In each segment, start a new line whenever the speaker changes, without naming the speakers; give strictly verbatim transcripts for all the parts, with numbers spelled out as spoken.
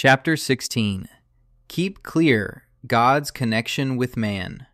Chapter sixteen. Keep clear God's connection with man.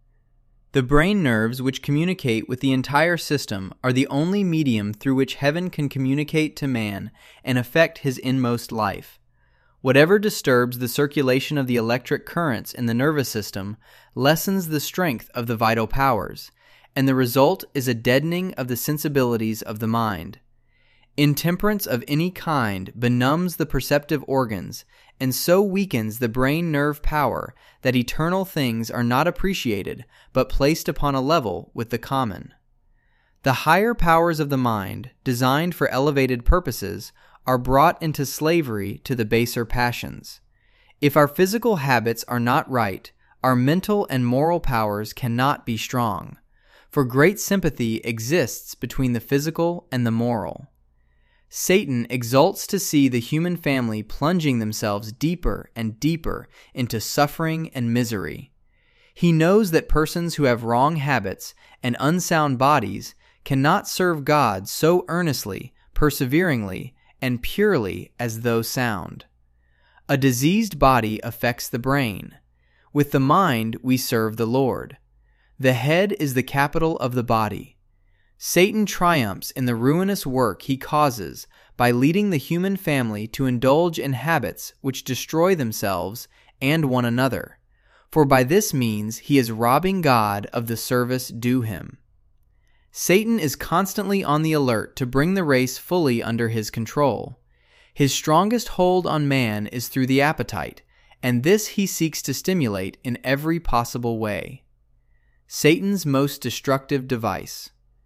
The brain nerves which communicate with the entire system are the only medium through which heaven can communicate to man and affect his inmost life. Whatever disturbs the circulation of the electric currents in the nervous system lessens the strength of the vital powers, and the result is a deadening of the sensibilities of the mind. Intemperance of any kind benumbs the perceptive organs, and so weakens the brain nerve power that eternal things are not appreciated, but placed upon a level with the common. The higher powers of the mind, designed for elevated purposes, are brought into slavery to the baser passions. If our physical habits are not right, our mental and moral powers cannot be strong, for great sympathy exists between the physical and the moral. Satan exults to see the human family plunging themselves deeper and deeper into suffering and misery. He knows that persons who have wrong habits and unsound bodies cannot serve God so earnestly, perseveringly, and purely as those sound. A diseased body affects the brain. With the mind we serve the Lord. The head is the capital of the body. Satan triumphs in the ruinous work he causes by leading the human family to indulge in habits which destroy themselves and one another, for by this means he is robbing God of the service due him. Satan is constantly on the alert to bring the race fully under his control. His strongest hold on man is through the appetite, and this he seeks to stimulate in every possible way. Satan's most destructive device.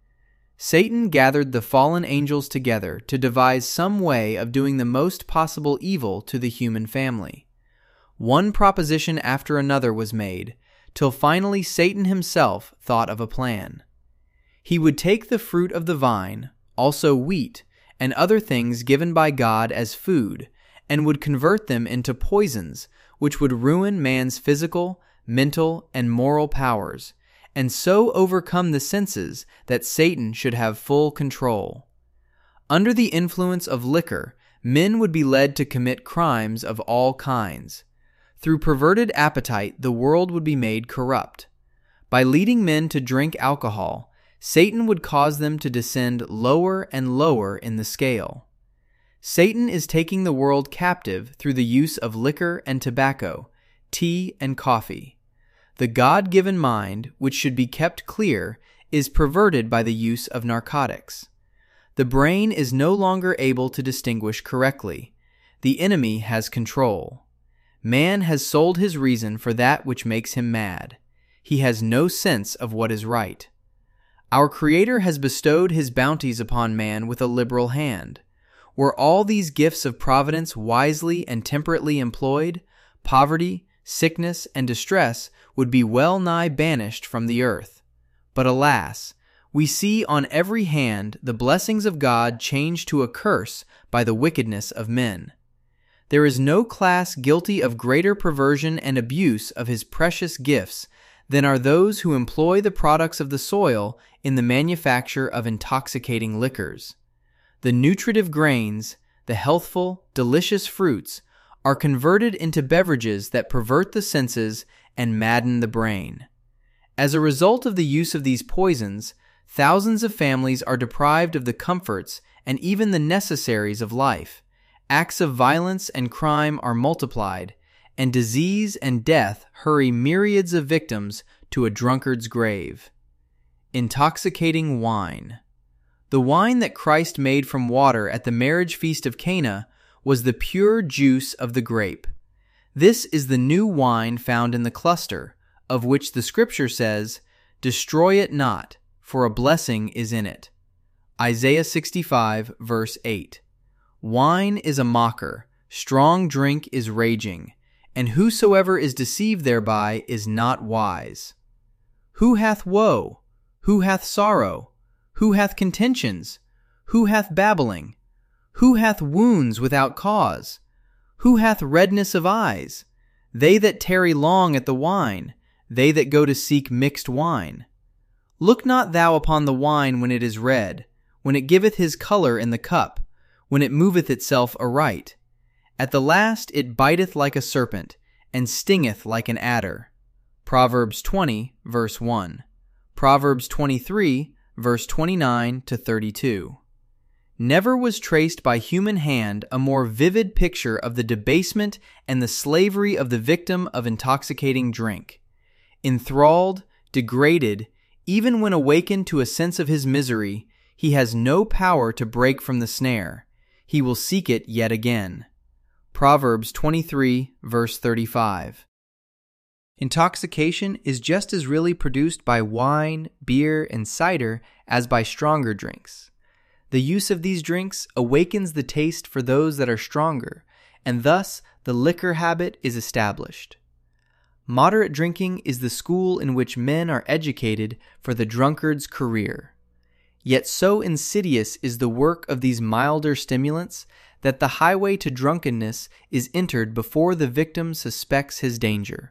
Satan gathered the fallen angels together to devise some way of doing the most possible evil to the human family. One proposition after another was made, till finally Satan himself thought of a plan. He would take the fruit of the vine, also wheat, and other things given by God as food, and would convert them into poisons which would ruin man's physical, mental, and moral powers, and so overcome the senses that Satan should have full control. Under the influence of liquor, men would be led to commit crimes of all kinds. Through perverted appetite, the world would be made corrupt. By leading men to drink alcohol, Satan would cause them to descend lower and lower in the scale. Satan is taking the world captive through the use of liquor and tobacco, tea and coffee. The God-given mind, which should be kept clear, is perverted by the use of narcotics. The brain is no longer able to distinguish correctly. The enemy has control. Man has sold his reason for that which makes him mad. He has no sense of what is right. Our Creator has bestowed his bounties upon man with a liberal hand. Were all these gifts of providence wisely and temperately employed, poverty, sickness, and distress would be well nigh banished from the earth. But alas, we see on every hand the blessings of God changed to a curse by the wickedness of men. There is no class guilty of greater perversion and abuse of his precious gifts than are those who employ the products of the soil in the manufacture of intoxicating liquors. The nutritive grains, the healthful, delicious fruits, are converted into beverages that pervert the senses and madden the brain. As a result of the use of these poisons, thousands of families are deprived of the comforts and even the necessaries of life. Acts of violence and crime are multiplied, and disease and death hurry myriads of victims to a drunkard's grave. Intoxicating wine. The wine that Christ made from water at the marriage feast of Cana was the pure juice of the grape. This is the new wine found in the cluster, of which the Scripture says, "Destroy it not, for a blessing is in it." Isaiah sixty-five, verse eight. Wine is a mocker, strong drink is raging, and whosoever is deceived thereby is not wise. Who hath woe? Who hath sorrow? Who hath contentions? Who hath babbling? Who hath wounds without cause? Who hath redness of eyes? They that tarry long at the wine, they that go to seek mixed wine. Look not thou upon the wine when it is red, when it giveth his color in the cup, when it moveth itself aright. At the last it biteth like a serpent, and stingeth like an adder. Proverbs twenty, verse one. Proverbs twenty-three, verse twenty-nine to thirty-two. Never was traced by human hand a more vivid picture of the debasement and the slavery of the victim of intoxicating drink. Enthralled, degraded, even when awakened to a sense of his misery, he has no power to break from the snare. He will seek it yet again. Proverbs twenty-three, verse thirty-five. Intoxication is just as really produced by wine, beer, and cider as by stronger drinks. The use of these drinks awakens the taste for those that are stronger, and thus the liquor habit is established. Moderate drinking is the school in which men are educated for the drunkard's career. Yet so insidious is the work of these milder stimulants that the highway to drunkenness is entered before the victim suspects his danger.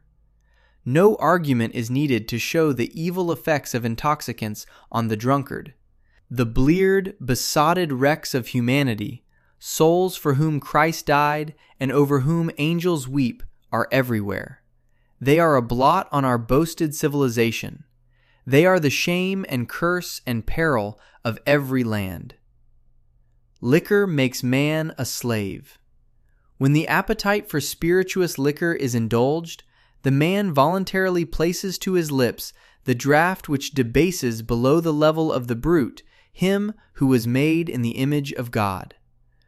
No argument is needed to show the evil effects of intoxicants on the drunkard. The bleared, besotted wrecks of humanity, souls for whom Christ died and over whom angels weep, are everywhere. They are a blot on our boasted civilization. They are the shame and curse and peril of every land. Liquor makes man a slave. When the appetite for spirituous liquor is indulged, the man voluntarily places to his lips the draught which debases below the level of the brute him who was made in the image of God.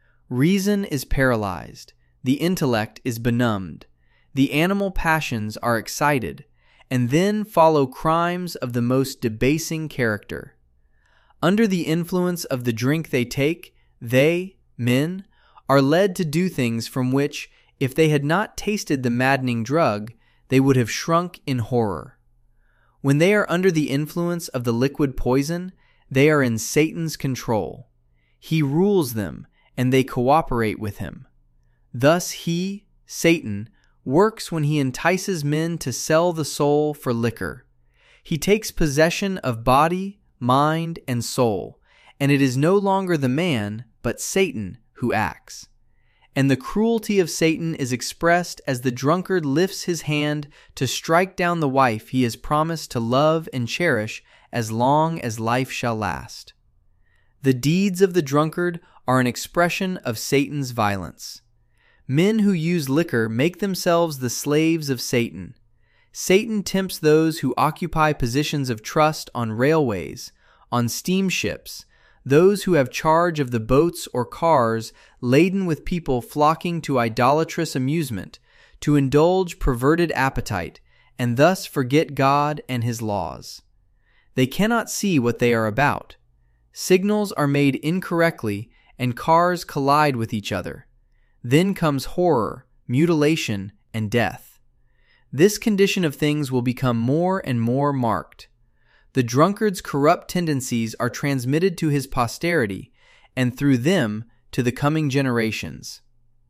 Reason is paralyzed, the intellect is benumbed, the animal passions are excited, and then follow crimes of the most debasing character. Under the influence of the drink they take, they, men, are led to do things from which, if they had not tasted the maddening drug, they would have shrunk in horror. When they are under the influence of the liquid poison, they are in Satan's control. He rules them, and they cooperate with him. Thus he, Satan, works when he entices men to sell the soul for liquor. He takes possession of body, mind, and soul, and it is no longer the man, but Satan, who acts. And the cruelty of Satan is expressed as the drunkard lifts his hand to strike down the wife he has promised to love and cherish as long as life shall last. The deeds of the drunkard are an expression of Satan's violence. Men who use liquor make themselves the slaves of Satan. Satan tempts those who occupy positions of trust on railways, on steamships, those who have charge of the boats or cars laden with people flocking to idolatrous amusement, to indulge perverted appetite, and thus forget God and His laws. They cannot see what they are about. Signals are made incorrectly, and cars collide with each other. Then comes horror, mutilation, and death. This condition of things will become more and more marked. The drunkard's corrupt tendencies are transmitted to his posterity, and through them to the coming generations.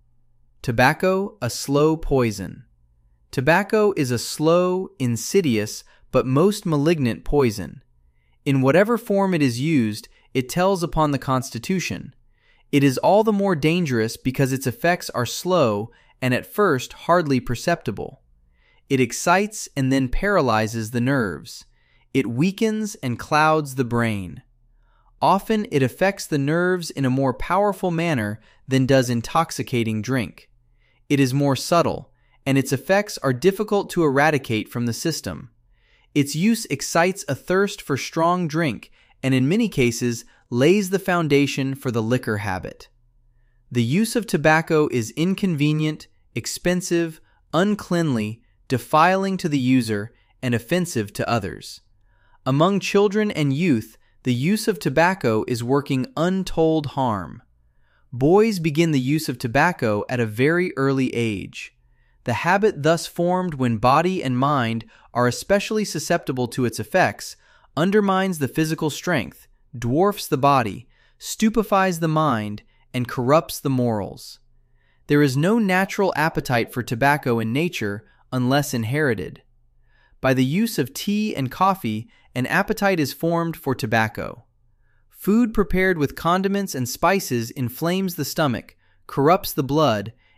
Tobacco, a slow poison. Tobacco is a slow, insidious, but most malignant poison. In whatever form it is used, it tells upon the constitution. It is all the more dangerous because its effects are slow and at first hardly perceptible. It excites and then paralyzes the nerves. It weakens and clouds the brain. Often it affects the nerves in a more powerful manner than does intoxicating drink. It is more subtle, and its effects are difficult to eradicate from the system. Its use excites a thirst for strong drink, and in many cases lays the foundation for the liquor habit. The use of tobacco is inconvenient, expensive, uncleanly, defiling to the user, and offensive to others. Among children and youth, the use of tobacco is working untold harm. Boys begin the use of tobacco at a very early age. The habit thus formed when body and mind are especially susceptible to its effects undermines the physical strength, dwarfs the body, stupefies the mind, and corrupts the morals. There is no natural appetite for tobacco in nature unless inherited. By the use of tea and coffee, an appetite is formed for tobacco. Food prepared with condiments and spices inflames the stomach, corrupts the blood,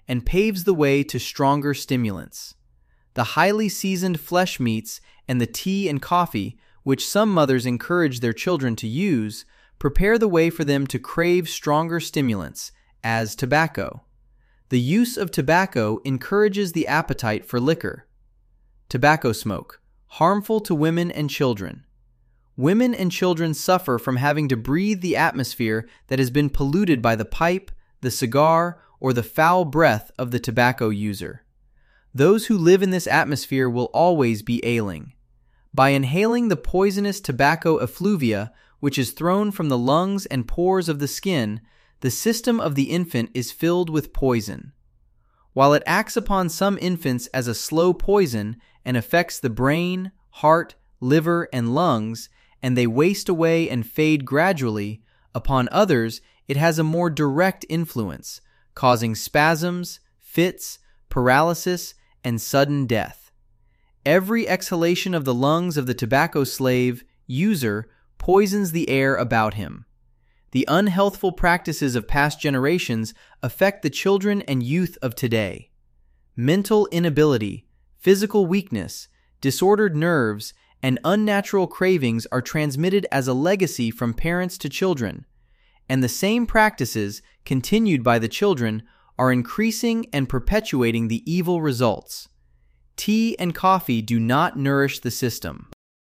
and paves the way to stronger stimulants. The highly seasoned flesh meats and the tea and coffee, which some mothers encourage their children to use, prepare the way for them to crave stronger stimulants, as tobacco. The use of tobacco encourages the appetite for liquor. Tobacco smoke, harmful to women and children. Women and children suffer from having to breathe the atmosphere that has been polluted by the pipe, the cigar, or the foul breath of the tobacco user. Those who live in this atmosphere will always be ailing. By inhaling the poisonous tobacco effluvia, which is thrown from the lungs and pores of the skin, the system of the infant is filled with poison. While it acts upon some infants as a slow poison and affects the brain, heart, liver, and lungs, and they waste away and fade gradually, upon others it has a more direct influence, causing spasms, fits, paralysis, and sudden death. Every exhalation of the lungs of the tobacco slave user poisons the air about him. The unhealthful practices of past generations affect the children and youth of today. Mental inability, physical weakness, disordered nerves, and unnatural cravings are transmitted as a legacy from parents to children, and the same practices, continued by the children, are increasing and perpetuating the evil results. Tea and coffee do not nourish the system.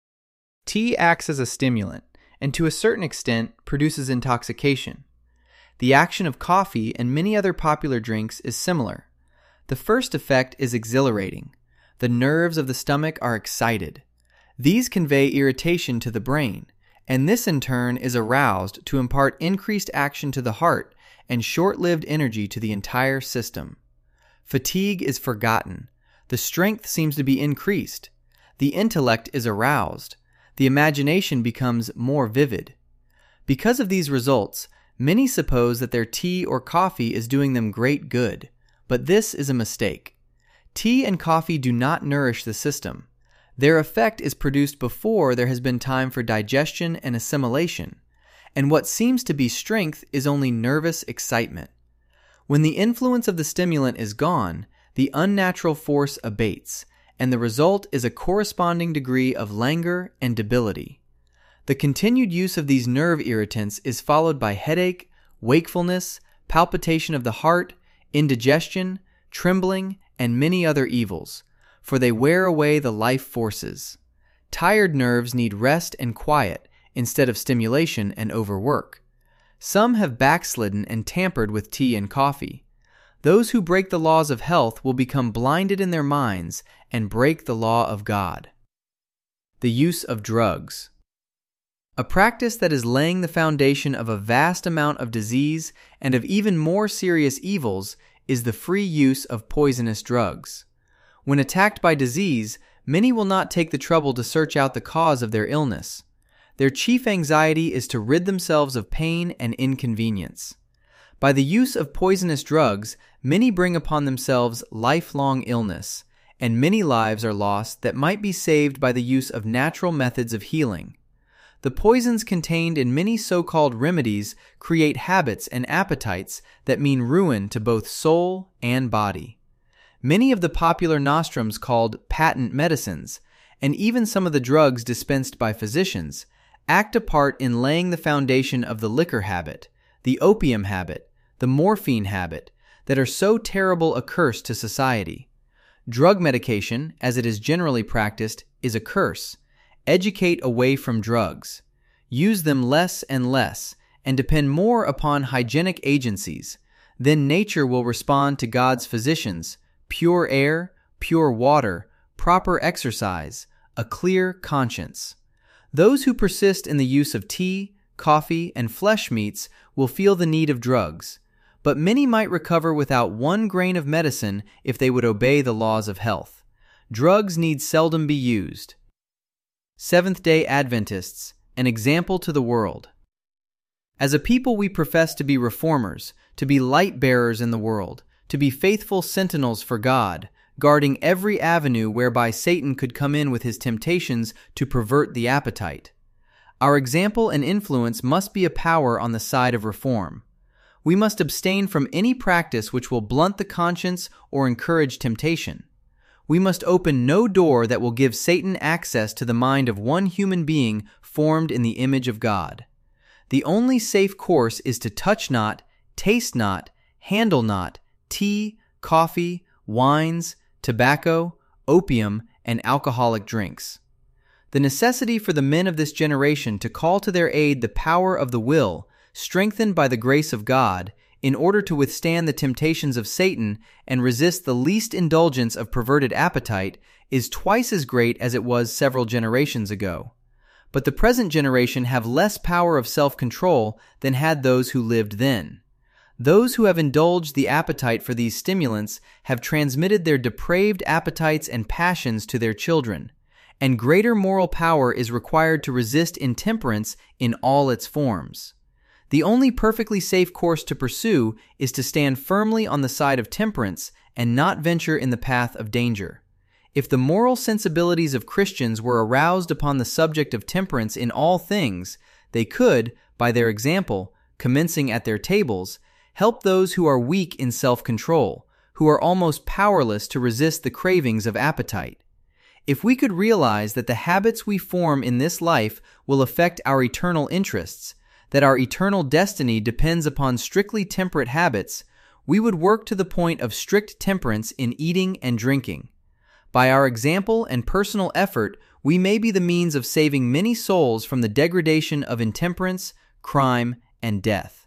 Tea acts as a stimulant, and to a certain extent produces intoxication. The action of coffee and many other popular drinks is similar. The first effect is exhilarating. The nerves of the stomach are excited. These convey irritation to the brain, and this in turn is aroused to impart increased action to the heart and short-lived energy to the entire system. Fatigue is forgotten. The strength seems to be increased. The intellect is aroused. The imagination becomes more vivid. Because of these results, many suppose that their tea or coffee is doing them great good, but this is a mistake. Tea and coffee do not nourish the system. Their effect is produced before there has been time for digestion and assimilation, and what seems to be strength is only nervous excitement. When the influence of the stimulant is gone, the unnatural force abates, and the result is a corresponding degree of languor and debility. The continued use of these nerve irritants is followed by headache, wakefulness, palpitation of the heart, indigestion, trembling, and many other evils, for they wear away the life forces. Tired nerves need rest and quiet instead of stimulation and overwork. Some have backslidden and tampered with tea and coffee. Those who break the laws of health will become blinded in their minds and break the law of God. The use of drugs. A practice that is laying the foundation of a vast amount of disease and of even more serious evils is the free use of poisonous drugs. When attacked by disease, many will not take the trouble to search out the cause of their illness. Their chief anxiety is to rid themselves of pain and inconvenience. By the use of poisonous drugs, many bring upon themselves lifelong illness, and many lives are lost that might be saved by the use of natural methods of healing. The poisons contained in many so-called remedies create habits and appetites that mean ruin to both soul and body. Many of the popular nostrums called patent medicines, and even some of the drugs dispensed by physicians, act a part in laying the foundation of the liquor habit, the opium habit, the morphine habit, that are so terrible a curse to society. Drug medication, as it is generally practiced, is a curse. Educate away from drugs. Use them less and less, and depend more upon hygienic agencies. Then nature will respond to God's physicians: pure air, pure water, proper exercise, a clear conscience. Those who persist in the use of tea, coffee, and flesh meats will feel the need of drugs, but many might recover without one grain of medicine if they would obey the laws of health. Drugs need seldom be used. Seventh-day Adventists, an example to the world. As a people, we profess to be reformers, to be light-bearers in the world, to be faithful sentinels for God, guarding every avenue whereby Satan could come in with his temptations to pervert the appetite. Our example and influence must be a power on the side of reform. We must abstain from any practice which will blunt the conscience or encourage temptation. We must open no door that will give Satan access to the mind of one human being formed in the image of God. The only safe course is to touch not, taste not, handle not tea, coffee, wines, tobacco, opium, and alcoholic drinks. The necessity for the men of this generation to call to their aid the power of the will, strengthened by the grace of God, in order to withstand the temptations of Satan and resist the least indulgence of perverted appetite, is twice as great as it was several generations ago. But the present generation have less power of self-control than had those who lived then. Those who have indulged the appetite for these stimulants have transmitted their depraved appetites and passions to their children, and greater moral power is required to resist intemperance in all its forms. The only perfectly safe course to pursue is to stand firmly on the side of temperance and not venture in the path of danger. If the moral sensibilities of Christians were aroused upon the subject of temperance in all things, they could, by their example, commencing at their tables, help those who are weak in self-control, who are almost powerless to resist the cravings of appetite. If we could realize that the habits we form in this life will affect our eternal interests, that our eternal destiny depends upon strictly temperate habits, we would work to the point of strict temperance in eating and drinking. By our example and personal effort, we may be the means of saving many souls from the degradation of intemperance, crime, and death.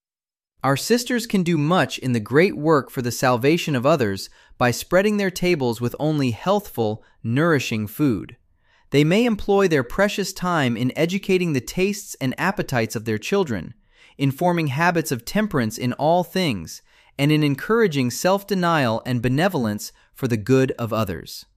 Our sisters can do much in the great work for the salvation of others by spreading their tables with only healthful, nourishing food. They may employ their precious time in educating the tastes and appetites of their children, in forming habits of temperance in all things, and in encouraging self-denial and benevolence for the good of others.